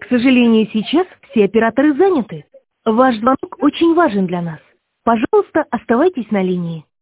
К сожалению, сейчас все операторы заняты. Ваш звонок очень важен для нас. Пожалуйста, оставайтесь на линии.